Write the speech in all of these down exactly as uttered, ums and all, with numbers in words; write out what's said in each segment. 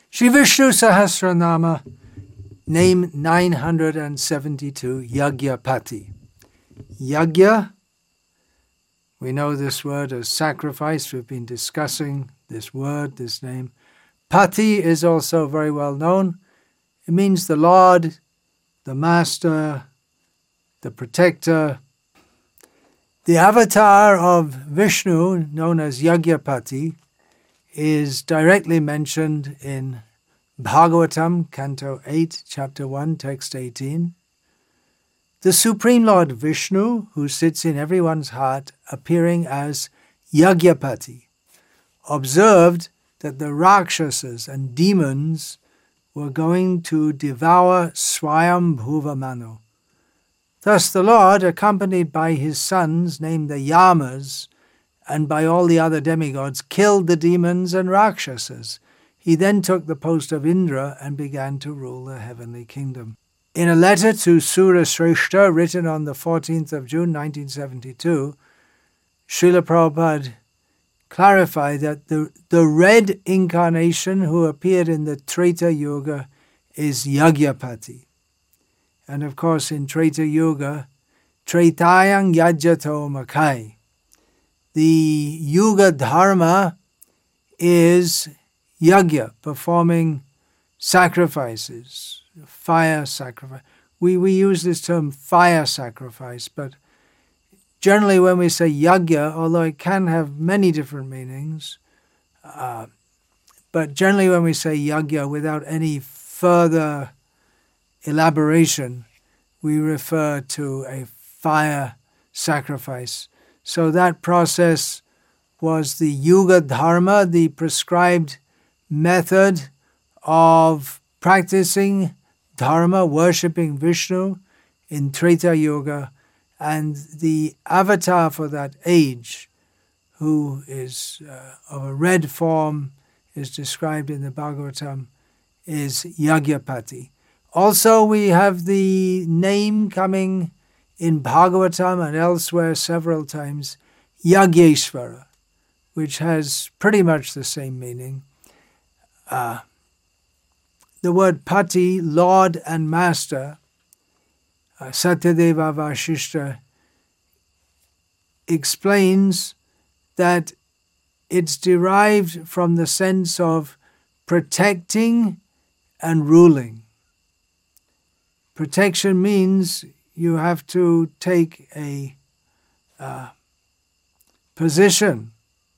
Shri Vishnu Sahasranama, name nine hundred seventy-two, Yagyapati. Yagya, we know this word as sacrifice. We've been discussing this word, this name. Pati is also very well known. It means the Lord, the Master, the Protector. The avatar of Vishnu, known as Yagyapati, is directly mentioned in Bhagavatam, Canto eight, Chapter one, Text eighteen. The Supreme Lord Vishnu, who sits in everyone's heart, appearing as Yagyapati, observed that the Rakshasas and demons were going to devour Swayambhuva Manu. Thus the Lord, accompanied by his sons, named the Yamas, and by all the other demigods, killed the demons and Rakshasas. He then took the post of Indra and began to rule the heavenly kingdom. In a letter to Sura Shrestha, written on the fourteenth of June nineteen seventy-two, Srila Prabhupada clarified that the, the red incarnation who appeared in the Treta Yuga is Yagyapati. And of course in Treta Yuga, Tretayang Yajyato Makai. The Yuga Dharma is Yagya, performing sacrifices, fire sacrifice. We, we use this term fire sacrifice, but generally when we say Yagya, although it can have many different meanings, uh, but generally when we say Yagya without any further elaboration, we refer to a fire sacrifice. So that process was the Yuga Dharma, the prescribed method of practicing Dharma, worshipping Vishnu in Treta Yuga, and the avatar for that age, who is uh, of a red form, is described in the Bhagavatam, is Yagyapati. Also, we have the name coming in Bhagavatam and elsewhere several times, Yagyeshvara, which has pretty much the same meaning. Uh, the word Pati, Lord and Master, uh, Satyadeva Vasishta, explains that it's derived from the sense of protecting and ruling. Protection means you have to take a uh, position,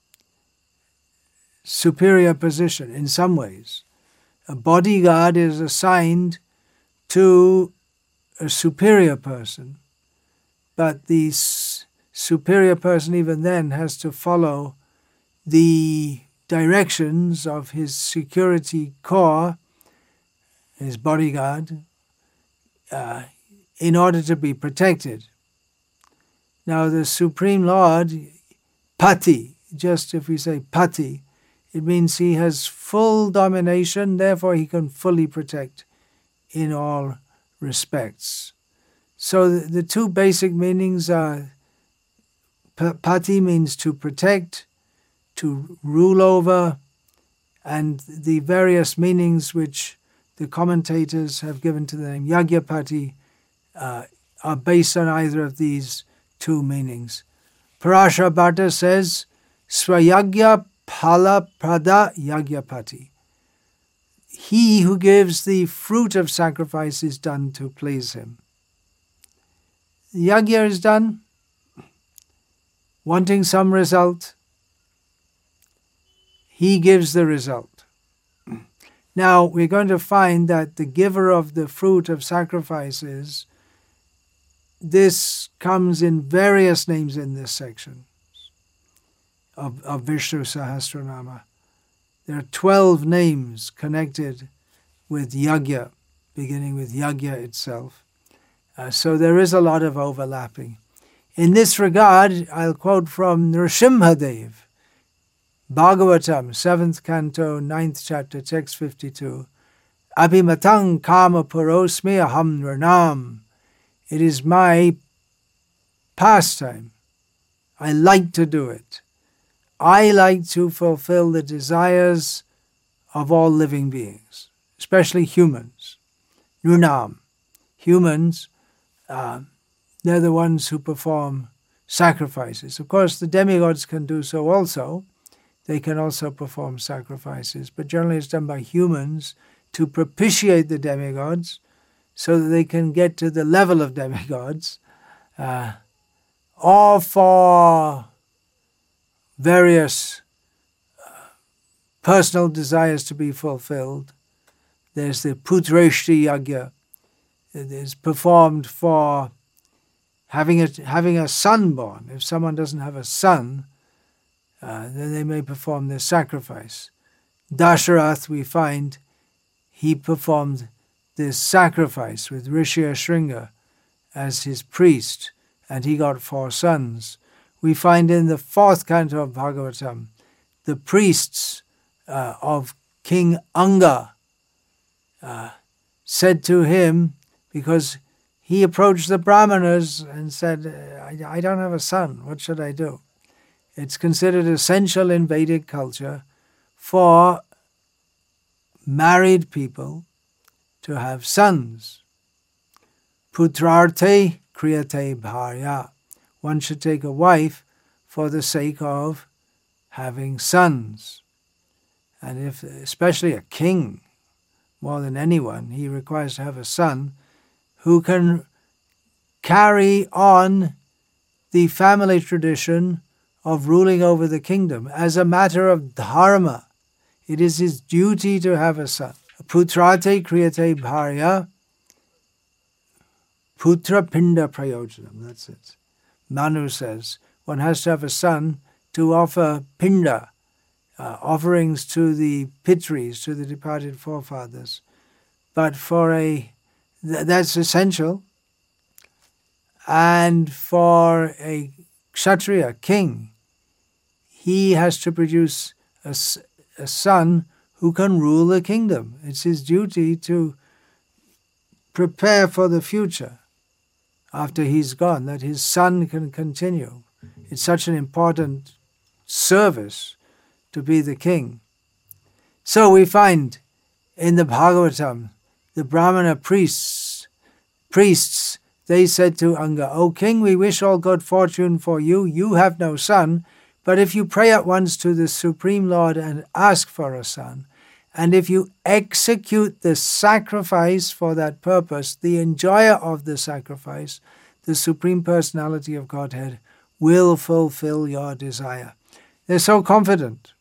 superior position in some ways. A bodyguard is assigned to a superior person, but the s- superior person even then has to follow the directions of his security corps, his bodyguard, uh, in order to be protected. Now the Supreme Lord, Pati, just if we say Pati, it means he has full domination, therefore he can fully protect in all respects. So the, the two basic meanings are, Pati means to protect, to rule over, and the various meanings which the commentators have given to the name Yagyapati uh, are based on either of these two meanings. Parashara Bhatta says, Swayagya Phala Prada Yagyapati. He who gives the fruit of sacrifice is done to please him. Yagya is done, wanting some result. He gives the result. Now, we're going to find that the giver of the fruit of sacrifices, this comes in various names in this section of, of Vishnu Sahasranama. There are twelve names connected with Yagya, beginning with Yagya itself. Uh, so there is a lot of overlapping. In this regard, I'll quote from Nrsimhadev, Bhagavatam, seventh canto, ninth chapter, text fifty-two. Abhimatang kama purosmi aham nranam. It is my pastime. I like to do it. I like to fulfill the desires of all living beings, especially humans. Nunam. Humans, uh, they're the ones who perform sacrifices. Of course, the demigods can do so also. They can also perform sacrifices, but generally it's done by humans to propitiate the demigods so that they can get to the level of demigods, uh, or for various uh, personal desires to be fulfilled. There's the Putreshti Yagya. It is performed for having a, having a son born. If someone doesn't have a son, uh, then they may perform this sacrifice. Dasharath, we find, he performed this sacrifice with Rishi Shringa as his priest, and he got four sons. We find in the fourth canto of Bhagavatam, the priests uh, of King Anga uh, said to him, because he approached the Brahmanas and said, I, I don't have a son, what should I do? It's considered essential in Vedic culture for married people to have sons. Putrarte kriyate bharya. One should take a wife for the sake of having sons. And if, especially a king, more than anyone, he requires to have a son who can carry on the family tradition of ruling over the kingdom as a matter of dharma. It is his duty to have a son. Putrate kriyate bharya, putra pinda prayojanam. That's it. Manu says one has to have a son to offer pinda, uh, offerings to the pitris, to the departed forefathers. But for a, th- that's essential. And for a kshatriya, king, he has to produce a, a son who can rule the kingdom. It's his duty to prepare for the future after he's gone, that his son can continue. It's such an important service to be the king. So we find in the Bhagavatam, the Brahmana priests, priests, they said to Anga, O king, we wish all good fortune for you. You have no son, but if you pray at once to the Supreme Lord and ask for a son, and if you execute the sacrifice for that purpose, the enjoyer of the sacrifice, the Supreme Personality of Godhead, will fulfill your desire. They're so confident.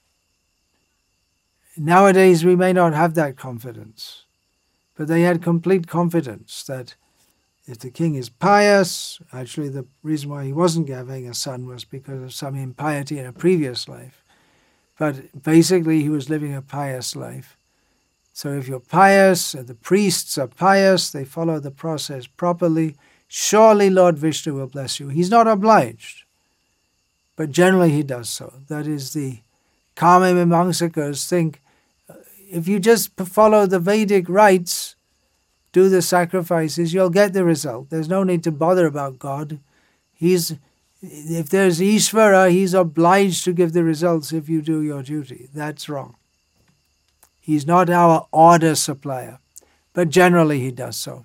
Nowadays we may not have that confidence, but they had complete confidence that if the king is pious, actually the reason why he wasn't having a son was because of some impiety in a previous life. But basically he was living a pious life. So if you're pious, and the priests are pious, they follow the process properly, surely Lord Vishnu will bless you. He's not obliged, but generally he does so. That is, the Kama Mimamsakas think, if you just follow the Vedic rites, do the sacrifices, you'll get the result. There's no need to bother about God. He's If there's Ishvara, he's obliged to give the results if you do your duty. That's wrong. He's not our order supplier, but generally he does so.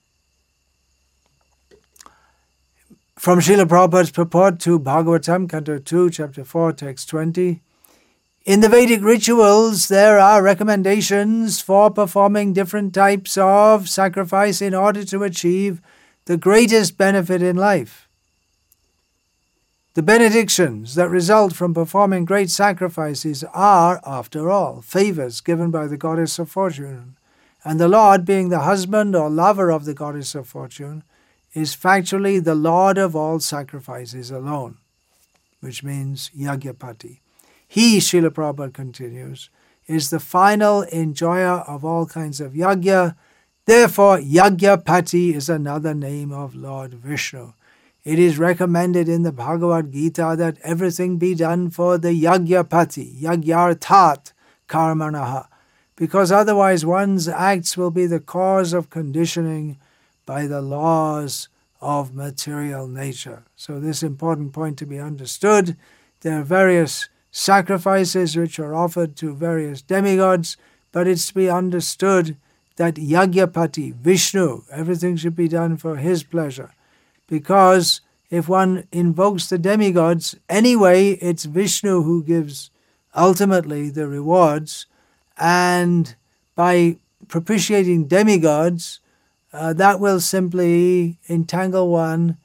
From Srila Prabhupada's purport to Bhagavatam, Canto two, Chapter four, Text twenty, in the Vedic rituals, there are recommendations for performing different types of sacrifice in order to achieve the greatest benefit in life. The benedictions that result from performing great sacrifices are, after all, favors given by the goddess of fortune, and the Lord, being the husband or lover of the goddess of fortune, is factually the Lord of all sacrifices alone, which means Yagyapati. He, Srila Prabhupada continues, is the final enjoyer of all kinds of yagya. Therefore, Yagyapati is another name of Lord Vishnu. It is recommended in the Bhagavad Gita that everything be done for the Yagyapati, Yagyartat Karmanaha, because otherwise one's acts will be the cause of conditioning by the laws of material nature. So this important point to be understood. There are various sacrifices which are offered to various demigods, but it's to be understood that Yagyapati, Vishnu, everything should be done for his pleasure. Because if one invokes the demigods, anyway, it's Vishnu who gives ultimately the rewards, and by propitiating demigods, uh, that will simply entangle one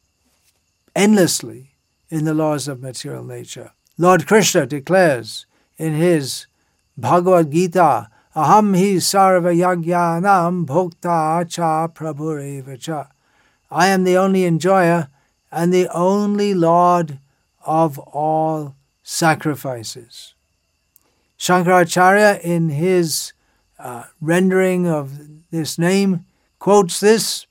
endlessly in the laws of material nature. Lord Krishna declares in his Bhagavad Gita, Aham hi sarva yagyanam bhokta cha prabhureva cha. I am the only enjoyer and the only Lord of all sacrifices. Shankaracharya, in his uh, rendering of this name, quotes this,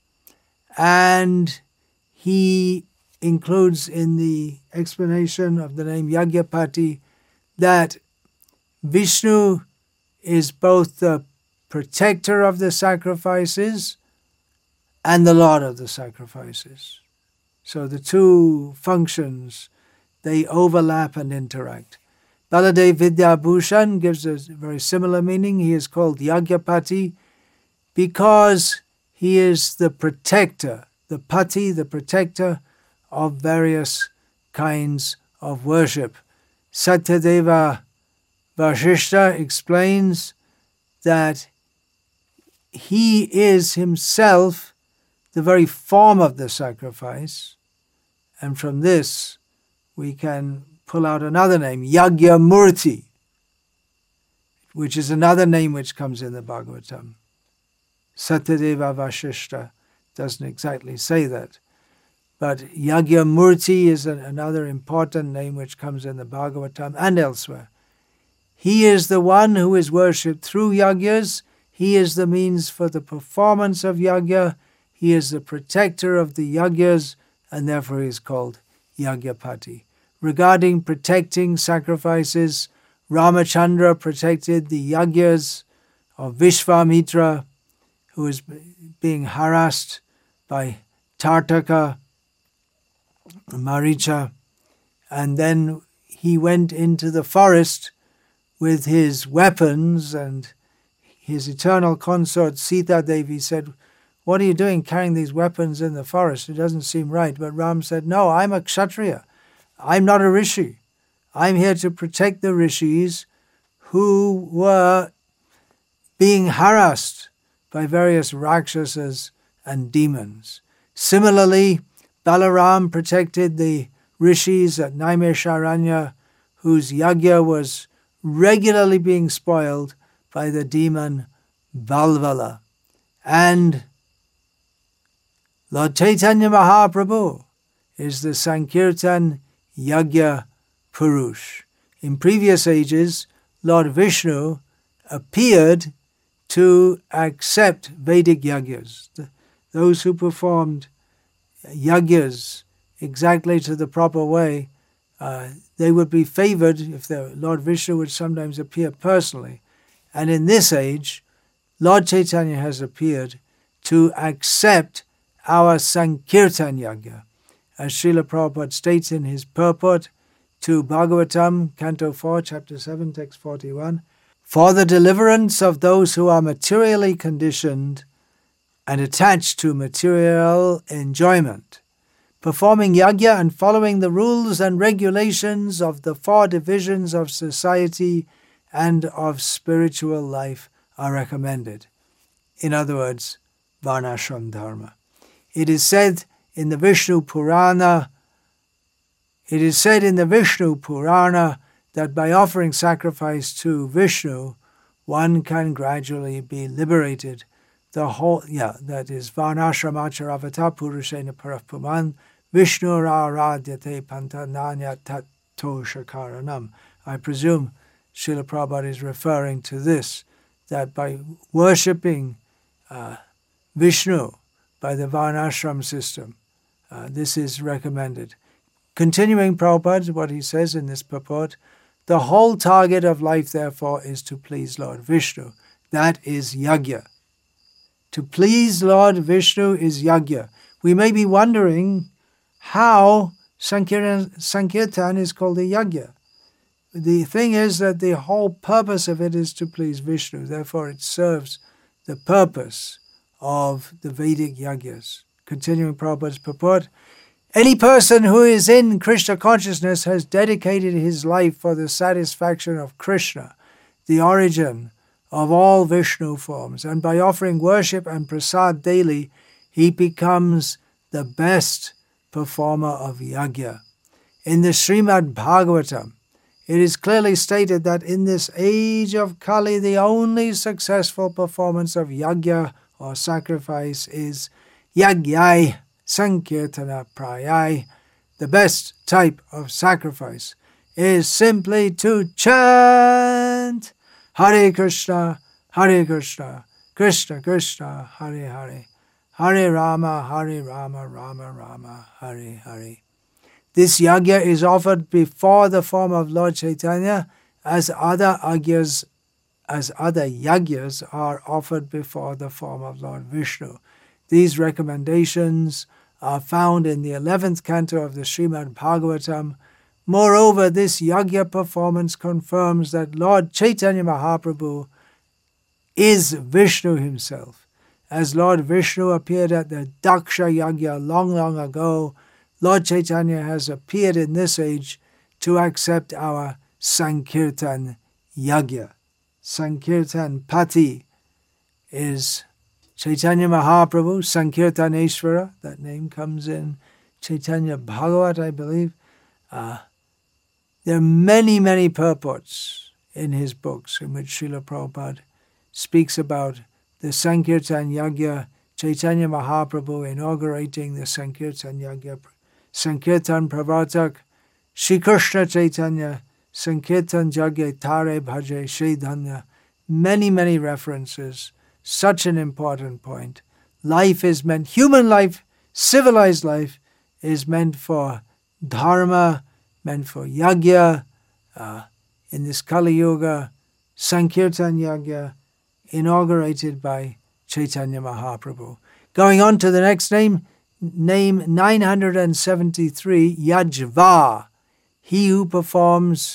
and he includes in the explanation of the name Yagyapati that Vishnu is both the protector of the sacrifices and the Lord of the sacrifices. So the two functions, they overlap and interact. Baladev Vidyabhushan gives a very similar meaning. He is called Yagyapati because he is the protector, the pati, the protector of various kinds of worship. Satyadeva Vasishta explains that he is himself the very form of the sacrifice, and from this we can pull out another name, Yagyamurti, which is another name which comes in the Bhagavatam. Satyadeva Vasishta doesn't exactly say that, but Yagyamurti is an, another important name which comes in the Bhagavatam and elsewhere. He is the one who is worshipped through yagyas. He is the means for the performance of yagya. He is the protector of the yagyas, and therefore he is called Yagyapati. Regarding protecting sacrifices, Ramachandra protected the yagyas of Vishvamitra, who is being harassed by Tartaka, Maricha, and then he went into the forest with his weapons, and his eternal consort Sita Devi said, "What are you doing carrying these weapons in the forest? It doesn't seem right." But Ram said, "No, I'm a Kshatriya. I'm not a rishi. I'm here to protect the rishis who were being harassed by various rakshasas and demons." Similarly, Balaram protected the rishis at Naimesharanya, whose yagya was regularly being spoiled by the demon Valvala. And Lord Chaitanya Mahaprabhu is the Sankirtan Yagya Purush. In previous ages, Lord Vishnu appeared to accept Vedic yagyas. Those who performed yagyas exactly to the proper way, uh, they would be favored if the Lord Vishnu would sometimes appear personally. And in this age, Lord Chaitanya has appeared to accept our Sankirtan Yagya. As Srila Prabhupada states in his purport to Bhagavatam, Canto four, Chapter seven, Text forty-one, "For the deliverance of those who are materially conditioned and attached to material enjoyment, performing yagya and following the rules and regulations of the four divisions of society and of spiritual life are recommended." In other words, Varnashram Dharma. It is said in the Vishnu Purana, it is said in the Vishnu Purana that by offering sacrifice to Vishnu, one can gradually be liberated. The whole, yeah, that is Varnashramacharvata Purushena Parapuman Vishnu Aradyate Pantananya Tato Shakaranam. I presume Srila Prabhupada is referring to this, that by worshipping uh, Vishnu by the Varnashram system, uh, this is recommended. Continuing Prabhupada, what he says in this purport, the whole target of life, therefore, is to please Lord Vishnu. That is yagya. To please Lord Vishnu is yagya. We may be wondering how Sankirtan, Sankirtan is called a yagya. the thing is that the whole purpose of it is to please Vishnu. Therefore, it serves the purpose of the Vedic yagyas. Continuing Prabhupada's purport, any person who is in Krishna consciousness has dedicated his life for the satisfaction of Krishna, the origin of all Vishnu forms, and by offering worship and prasad daily, he becomes the best performer of yagya. In the Srimad Bhagavatam, it is clearly stated that in this age of Kali, the only successful performance of yagya or sacrifice is yagyai sankirtana prayai. The best type of sacrifice is simply to chant Hare Krishna, Hare Krishna, Krishna Krishna, Hare Hare, Hare Rama, Hare Rama, Rama Rama, Hare Hare. This yagya is offered before the form of Lord Chaitanya, as other yagyas, as other yagyas are offered before the form of Lord Vishnu. These recommendations are found in the eleventh canto of the Srimad Bhagavatam. Moreover, this yagya performance confirms that Lord Chaitanya Mahaprabhu is Vishnu himself. As Lord Vishnu appeared at the Daksha Yagya long, long ago, Lord Chaitanya has appeared in this age to accept our Sankirtan Yagya. Sankirtan Pati is Chaitanya Mahaprabhu, Sankirtaneshwara. That name comes in Chaitanya Bhagavat, I believe. Uh, there are many, many purports in his books in which Srila Prabhupada speaks about the Sankirtan Yagya, Chaitanya Mahaprabhu inaugurating the Sankirtan Yagya, Sankirtan Pravartak, Shri Krishna Chaitanya, Sankirtan Jagya Tare Bhaje Shaidhanya. Many, many references. Such an important point. Life is meant, human life, civilized life, is meant for dharma, meant for yagya. Uh, in this Kali Yuga, Sankirtan Yagya, inaugurated by Chaitanya Mahaprabhu. Going on to the next name, name nine hundred seventy-three, Yajva, he who performs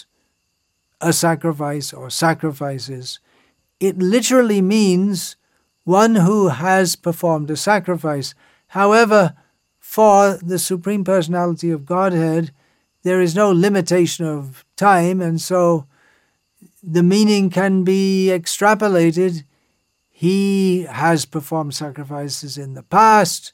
a sacrifice or sacrifices. It literally means one who has performed a sacrifice. However, for the Supreme Personality of Godhead, there is no limitation of time, and so the meaning can be extrapolated. He has performed sacrifices in the past,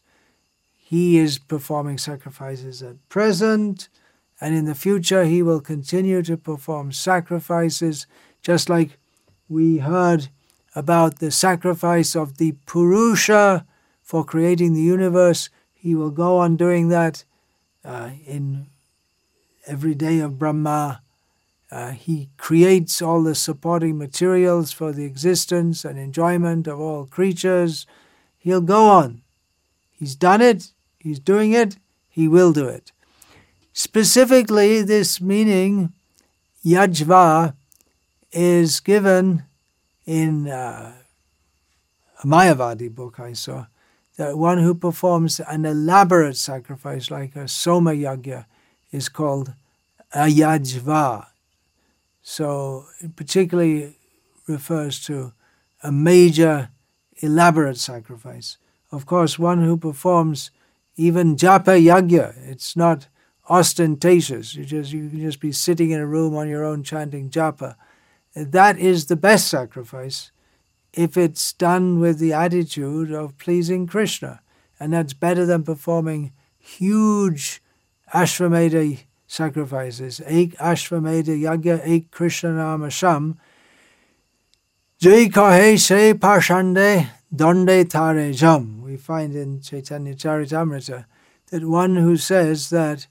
he is performing sacrifices at present, and in the future he will continue to perform sacrifices, just like we heard about the sacrifice of the Purusha for creating the universe. He will go on doing that uh, in every day of Brahma. Uh, he creates all the supporting materials for the existence and enjoyment of all creatures. He'll go on. He's done it. He's doing it. He will do it. Specifically, this meaning, Yajva, is given in uh, a Mayavadi book I saw, that one who performs an elaborate sacrifice like a Soma Yagya is called a Yajva. So it particularly refers to a major, elaborate sacrifice. Of course, one who performs even Japa Yagya, it's not ostentatious. You just you can just be sitting in a room on your own chanting Japa. That is the best sacrifice if it's done with the attitude of pleasing Krishna. And that's better than performing huge Ashvamedha sacrifices. Ek Ashvamedha Yagya Ek Krishna Nama Sham Jai Kahe Se Parshande Donde Tare Jam. We find in Chaitanya Charitamrita that one who says that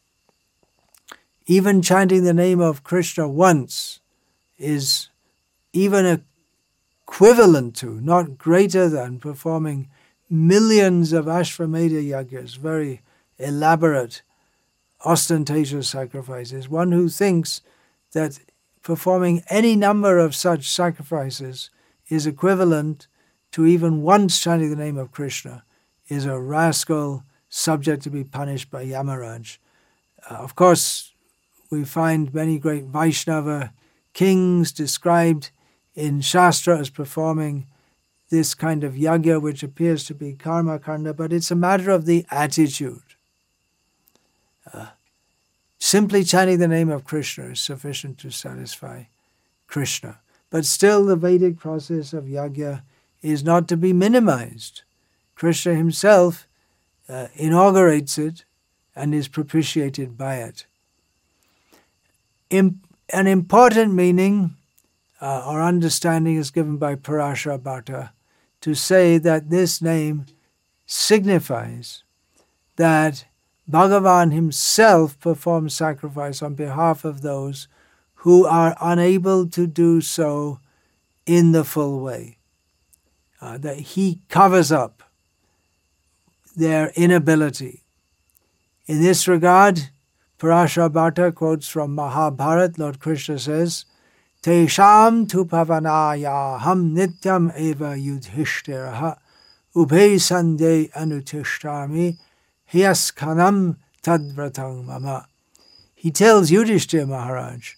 even chanting the name of Krishna once is even equivalent to, not greater than, performing millions of Ashvamedha Yagyas, very elaborate, ostentatious sacrifices. One who thinks that performing any number of such sacrifices is equivalent to even once chanting the name of Krishna is a rascal subject to be punished by Yamaraj. Uh, of course, we find many great Vaishnava kings described in Shastra as performing this kind of yajna, which appears to be karma kanda, but it's a matter of the attitude. Uh, simply chanting the name of Krishna is sufficient to satisfy Krishna. But still, the Vedic process of yajna is not to be minimized. Krishna himself uh, inaugurates it and is propitiated by it. Im- an important meaning uh, or understanding is given by Parashara Bhatta to say that this name signifies that Bhagavan himself performs sacrifice on behalf of those who are unable to do so in the full way. Uh, that he covers up their inability. In this regard, Parashara Bhatta quotes from Mahabharata. Lord Krishna says, Tesham tu pavanaya ham nityam eva yudhishthiraha ubhe sande anutishtami hyaskanam tadvratang mama. He tells Yudhishthira Maharaj,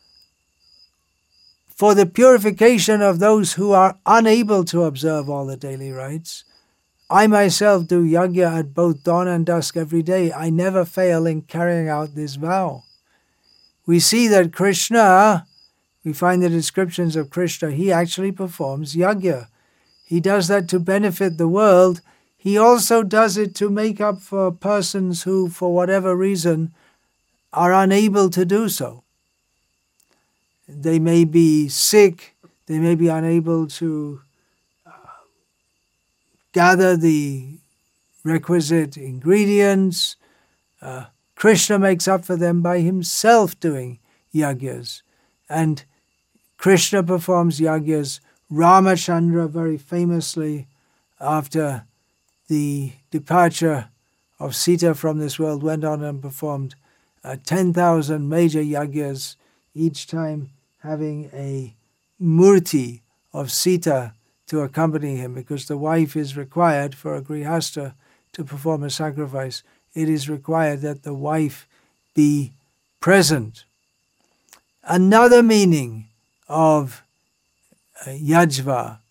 for the purification of those who are unable to observe all the daily rites, I myself do yajna at both dawn and dusk every day. I never fail in carrying out this vow. We see that Krishna, we find the descriptions of Krishna, he actually performs yajna. He does that to benefit the world. He also does it to make up for persons who, for whatever reason, are unable to do so. They may be sick, they may be unable to uh, gather the requisite ingredients. Uh, Krishna makes up for them by himself doing yajnas. And Krishna performs yajnas. Ramachandra, very famously, after the departure of Sita from this world, went on and performed uh, ten thousand major yajnas, each time having a murti of Sita to accompany him, because the wife is required for a grihasta to perform a sacrifice. It is required that the wife be present. Another meaning of uh, yajva,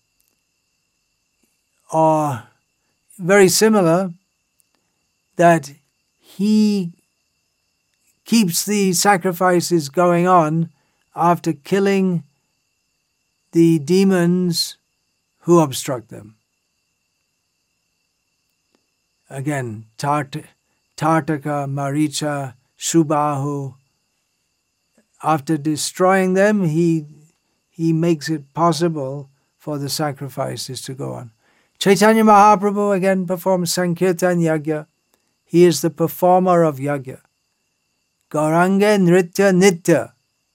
or very similar, that he keeps the sacrifices going on after killing the demons who obstruct them. Again, Tart- Tartaka, Maricha, Shubahu. After destroying them, he, he makes it possible for the sacrifices to go on. Chaitanya Mahaprabhu again performs Sankirtan Yajna. He is the performer of Yajna. Gauranga Nritya Nitya.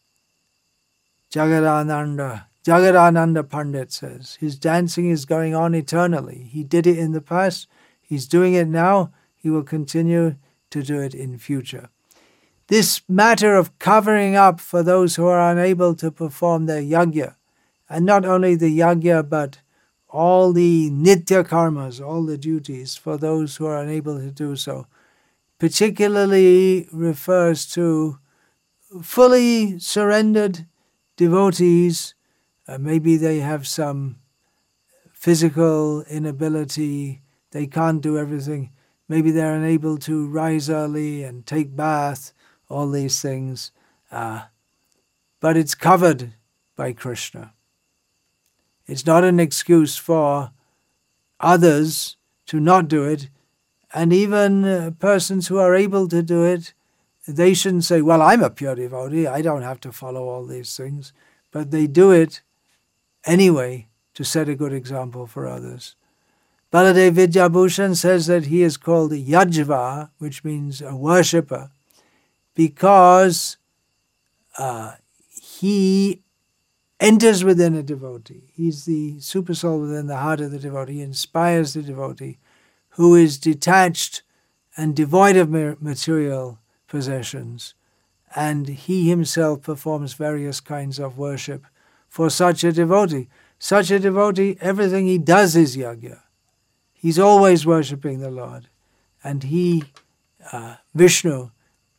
Jagadananda, Jagadananda Pandit says, his dancing is going on eternally. He did it in the past, he's doing it now, he will continue to do it in future. This matter of covering up for those who are unable to perform their yajna, and not only the yajna, but all the nitya karmas, all the duties for those who are unable to do so, particularly refers to fully surrendered devotees. Uh, maybe they have some physical inability, they can't do everything. Maybe they're unable to rise early and take bath, all these things. Uh, but it's covered by Krishna. It's not an excuse for others to not do it. And even uh, persons who are able to do it, they shouldn't say, well, I'm a pure devotee, I don't have to follow all these things. But they do it anyway to set a good example for others. Baladev Vidyabhushan says that he is called a yajva, which means a worshipper, because uh, he enters within a devotee. He's the supersoul within the heart of the devotee. He inspires the devotee who is detached and devoid of material possessions, and he himself performs various kinds of worship for such a devotee. Such a devotee, everything he does is yajna. He's always worshipping the Lord. And he, uh, Vishnu,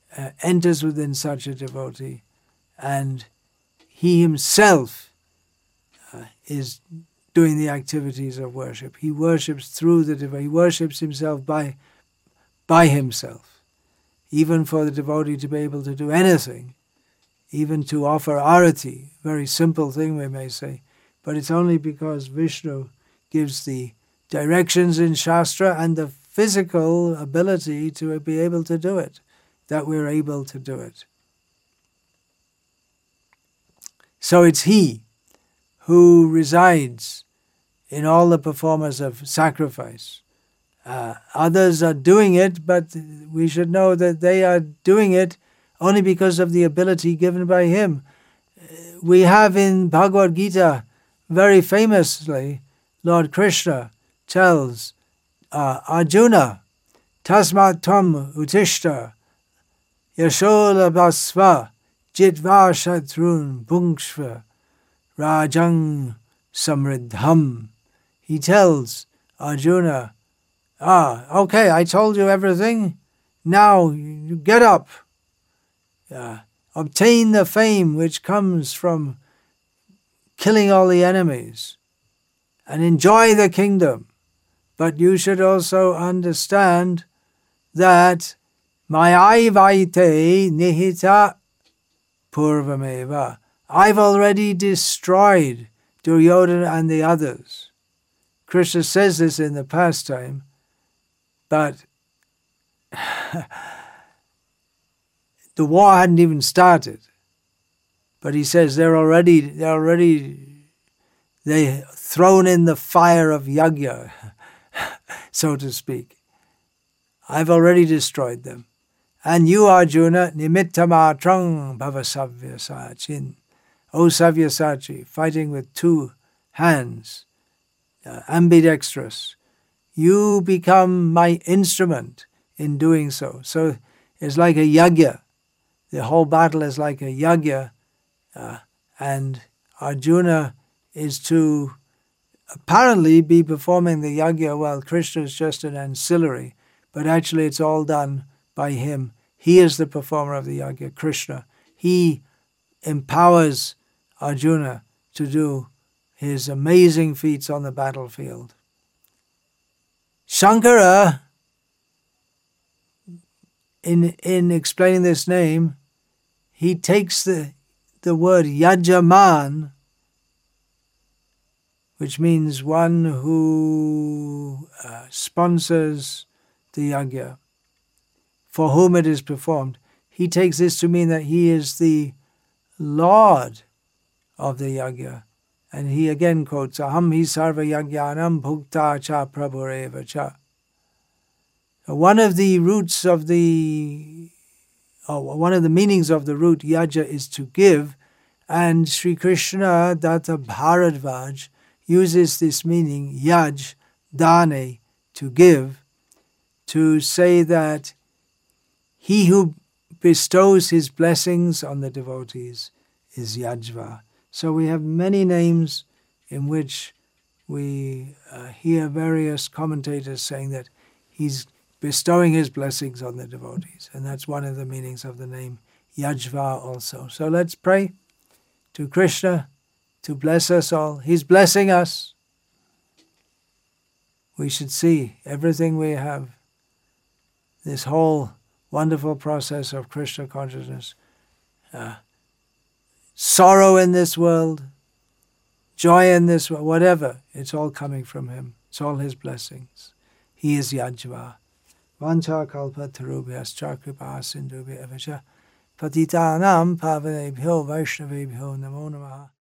uh, enters within such a devotee, and he himself uh, is doing the activities of worship. He worships through the devotee. He worships himself by, by himself. Even for the devotee to be able to do anything, even to offer arati, very simple thing we may say, but it's only because Vishnu gives the directions in Shastra and the physical ability to be able to do it, that we're able to do it. So it's he who resides in all the performers of sacrifice. Uh, others are doing it, but we should know that they are doing it only because of the ability given by him. We have in Bhagavad Gita, very famously, Lord Krishna tells uh, Arjuna, Tasmat Tvam Utishta Yashola Basva Jitva Shatrun Bhungshva Rajang Samriddham. He tells Arjuna, ah, okay, I told you everything. Now you get up. Uh, obtain the fame which comes from killing all the enemies and enjoy the kingdom. But you should also understand that Mayaivaite nihita purvameva. I've already destroyed Duryodhana and the others. Krishna says this in the pastime, but the war hadn't even started. But he says they're already they're already they thrown in the fire of yagya, so to speak. I've already destroyed them. And you, Arjuna, nimittamatrang bhavasavyasachin. O Savyasachi, fighting with two hands, uh, ambidextrous. You become my instrument in doing so. So it's like a yagya. The whole battle is like a yagya. Uh, and Arjuna is to apparently be performing the yagya while Krishna is just an ancillary. But actually it's all done by him. He is the performer of the yagya, Krishna. He empowers Arjuna to do his amazing feats on the battlefield. Shankara, in, in explaining this name, he takes the, the word yajaman, which means one who uh, sponsors the yagya, for whom it is performed. He takes this to mean that he is the Lord of the yagya. And he again quotes, Aham hi sarva yagyanam bhukta cha prabhureva cha. One of the roots of the, or one of the meanings of the root yaja is to give, and Sri Krishna Datta Bharadvaj uses this meaning, yaj, dane, to give, to say that he who bestows his blessings on the devotees is yajva. So we have many names in which we uh, hear various commentators saying that he's bestowing his blessings on the devotees. And that's one of the meanings of the name Yajva also. So let's pray to Krishna to bless us all. He's blessing us. We should see everything we have, this whole wonderful process of Krishna consciousness, uh, sorrow in this world, joy in this world, whatever, it's all coming from him. It's all his blessings. He is Yajva. Vancha kalpa tarubhyascha kripa sindhubhya evacha patitanam pavanebhyo vaishnavebhyo namo namaha.